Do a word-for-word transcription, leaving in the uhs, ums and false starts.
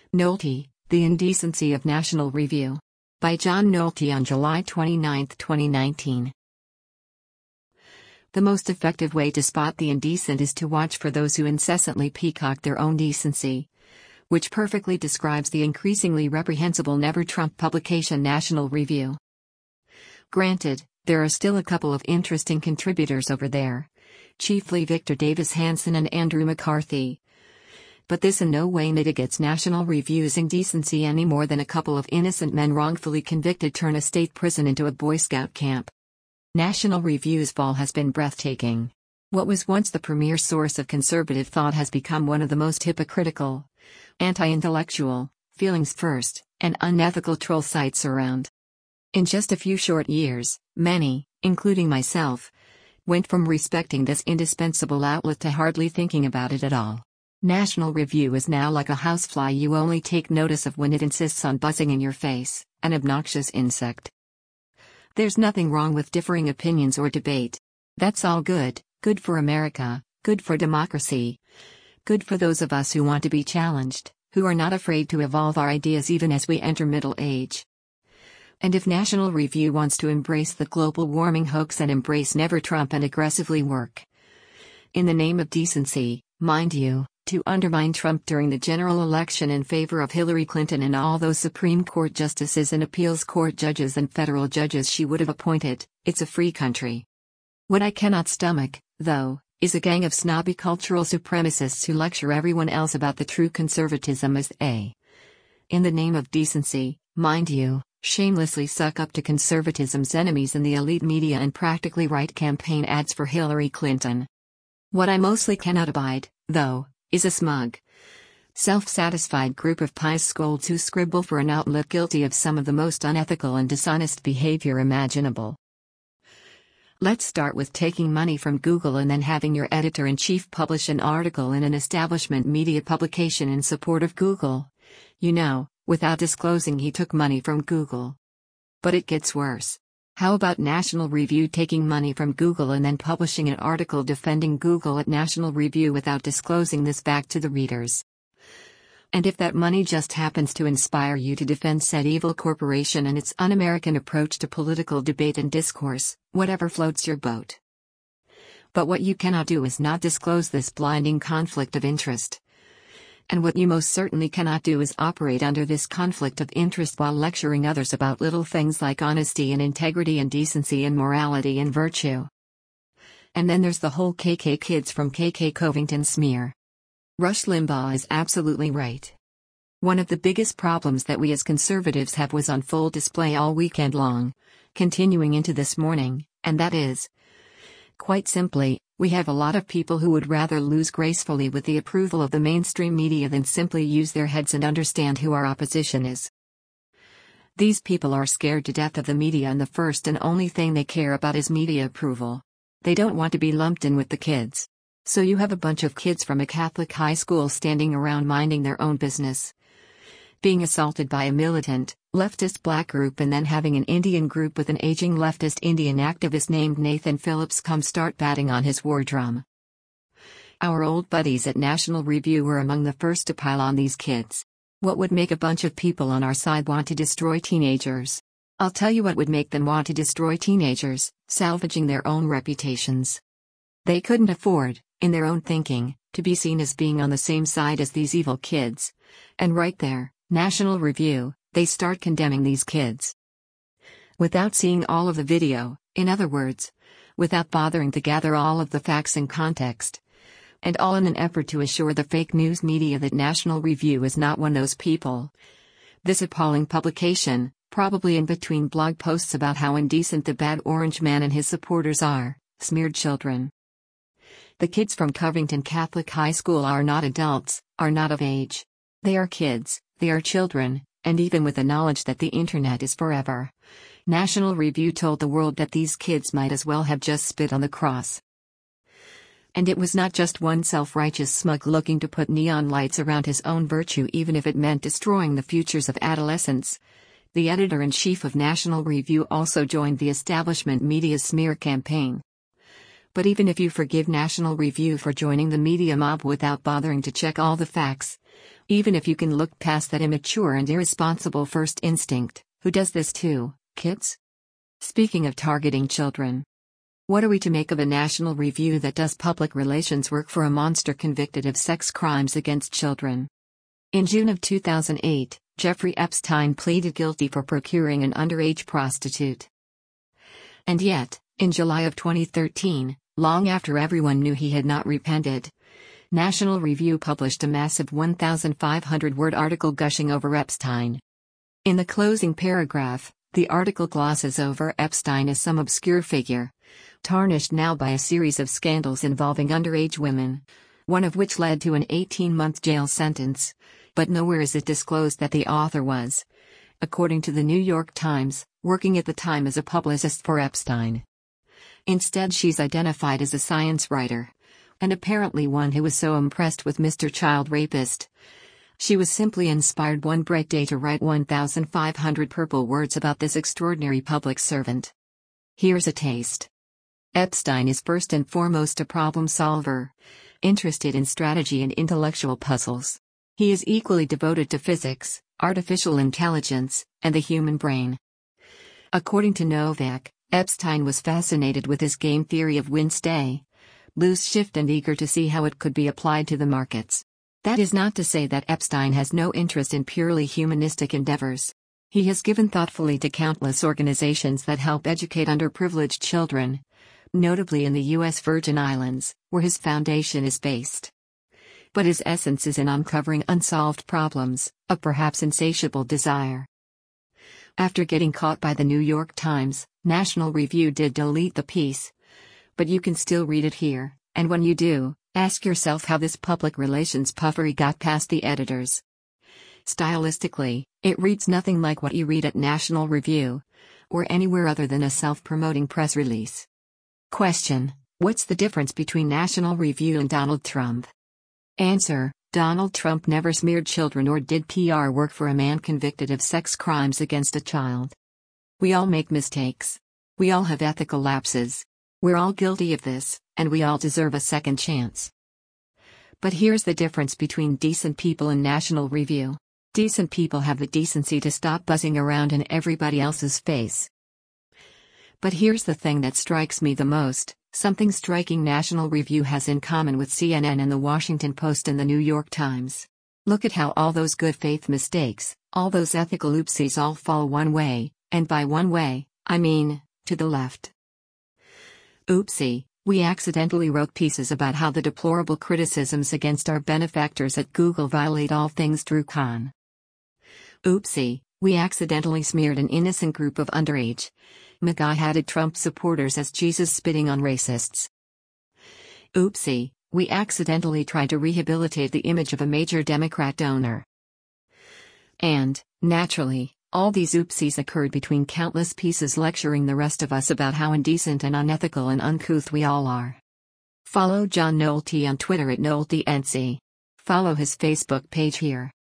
Nolte, The Indecency of National Review. By John Nolte on July twenty-ninth, twenty nineteen. The most effective way to spot the indecent is to watch for those who incessantly peacock their own decency. Which perfectly describes the increasingly reprehensible Never Trump publication National Review. Granted, there are still a couple of interesting contributors over there. Chiefly Victor Davis Hanson and Andrew McCarthy. But this in no way mitigates National Review's indecency any more than a couple of innocent men wrongfully convicted turn a state prison into a Boy Scout camp. National Review's fall has been breathtaking. What was once the premier source of conservative thought has become one of the most hypocritical, anti-intellectual, feelings first, and unethical troll sites around. In just a few short years, many, including myself, went from respecting this indispensable outlet to hardly thinking about it at all. National Review is now like a housefly you only take notice of when it insists on buzzing in your face, an obnoxious insect. There's nothing wrong with differing opinions or debate. That's all good, good for America, good for democracy, good for those of us who want to be challenged, who are not afraid to evolve our ideas even as we enter middle age. And if National Review wants to embrace the global warming hoax and embrace Never Trump and aggressively work, in the name of decency, mind you, to undermine Trump during the general election in favor of Hillary Clinton and all those Supreme Court justices and appeals court judges and federal judges she would have appointed, it's a free country. What I cannot stomach, though, is a gang of snobby cultural supremacists who lecture everyone else about the true conservatism as they, in the name of decency, mind you, shamelessly suck up to conservatism's enemies in the elite media and practically write campaign ads for Hillary Clinton. What I mostly cannot abide, though, is a smug, self-satisfied group of pious scolds who scribble for an outlet guilty of some of the most unethical and dishonest behavior imaginable. Let's start with taking money from Google and then having your editor-in-chief publish an article in an establishment media publication in support of Google. You know, without disclosing he took money from Google. But it gets worse. How about National Review taking money from Google and then publishing an article defending Google at National Review without disclosing this fact to the readers? And if that money just happens to inspire you to defend said evil corporation and its un-American approach to political debate and discourse, whatever floats your boat. But what you cannot do is not disclose this blinding conflict of interest. And what you most certainly cannot do is operate under this conflict of interest while lecturing others about little things like honesty and integrity and decency and morality and virtue. And then there's the whole K K kids from K K Covington smear. Rush Limbaugh is absolutely right. One of the biggest problems that we as conservatives have was on full display all weekend long, continuing into this morning, and that is, quite simply, we have a lot of people who would rather lose gracefully with the approval of the mainstream media than simply use their heads and understand who our opposition is. These people are scared to death of the media and the first and only thing they care about is media approval. They don't want to be lumped in with the kids. So you have a bunch of kids from a Catholic high school standing around minding their own business, being assaulted by a militant, leftist black group and then having an Indian group with an aging leftist Indian activist named Nathan Phillips come start batting on his war drum. Our old buddies at National Review were among the first to pile on these kids. What would make a bunch of people on our side want to destroy teenagers? I'll tell you what would make them want to destroy teenagers, salvaging their own reputations. They couldn't afford, in their own thinking, to be seen as being on the same side as these evil kids. And right there, National Review, they start condemning these kids. Without seeing all of the video, in other words, without bothering to gather all of the facts and context. And all in an effort to assure the fake news media that National Review is not one of those people. This appalling publication, probably in between blog posts about how indecent the bad orange man and his supporters are, smeared children. The kids from Covington Catholic High School are not adults, are not of age. They are kids, they are children, and even with the knowledge that the internet is forever, National Review told the world that these kids might as well have just spit on the cross. And it was not just one self-righteous smug looking to put neon lights around his own virtue even if it meant destroying the futures of adolescents. The editor-in-chief of National Review also joined the establishment media's smear campaign. But even if you forgive National Review for joining the media mob without bothering to check all the facts, Even if you can look past that immature and irresponsible first instinct, who does this to kids? Speaking of targeting children, what are we to make of a National Review that does public relations work for a monster convicted of sex crimes against children? In June of two thousand eight, Jeffrey Epstein pleaded guilty for procuring an underage prostitute. And yet, in July of twenty thirteen, long after everyone knew he had not repented, National Review published a massive one thousand five hundred word article gushing over Epstein. In the closing paragraph, the article glosses over Epstein as some obscure figure, tarnished now by a series of scandals involving underage women, one of which led to an eighteen-month jail sentence, but nowhere is it disclosed that the author was, according to the New York Times, working at the time as a publicist for Epstein. Instead, she's identified as a science writer, and apparently one who was so impressed with Mister Child Rapist, she was simply inspired one bright day to write one thousand five hundred purple words about this extraordinary public servant. Here's a taste. Epstein is first and foremost a problem solver, interested in strategy and intellectual puzzles. He is equally devoted to physics, artificial intelligence, and the human brain. According to Novak, Epstein was fascinated with his game theory of win-stay, lose shift, and eager to see how it could be applied to the markets. That is not to say that Epstein has no interest in purely humanistic endeavors. He has given thoughtfully to countless organizations that help educate underprivileged children, notably in the U S Virgin Islands, where his foundation is based. But his essence is in uncovering unsolved problems, a perhaps insatiable desire. After getting caught by the New York Times, National Review did delete the piece. But you can still read it here, and when you do, ask yourself how this public relations puffery got past the editors. Stylistically, it reads nothing like what you read at National Review, or anywhere other than a self-promoting press release. Question: what's the difference between National Review and Donald Trump? Answer: Donald Trump never smeared children or did P R work for a man convicted of sex crimes against a child. We all make mistakes. We all have ethical lapses. We're all guilty of this, and we all deserve a second chance. But here's the difference between decent people and National Review. Decent people have the decency to stop buzzing around in everybody else's face. But here's the thing that strikes me the most, something striking National Review has in common with C N N and the Washington Post and the New York Times. Look at how all those good faith mistakes, all those ethical oopsies all fall one way, and by one way, I mean, to the left. Oopsie, we accidentally wrote pieces about how the deplorable criticisms against our benefactors at Google violate all things Drew Khan. Oopsie, we accidentally smeared an innocent group of underage, MAGA-hatted Trump supporters as Jesus spitting on racists. Oopsie, we accidentally tried to rehabilitate the image of a major Democrat donor. And, naturally, all these oopsies occurred between countless pieces lecturing the rest of us about how indecent and unethical and uncouth we all are. Follow John Nolte on Twitter at NolteNC. Follow his Facebook page here.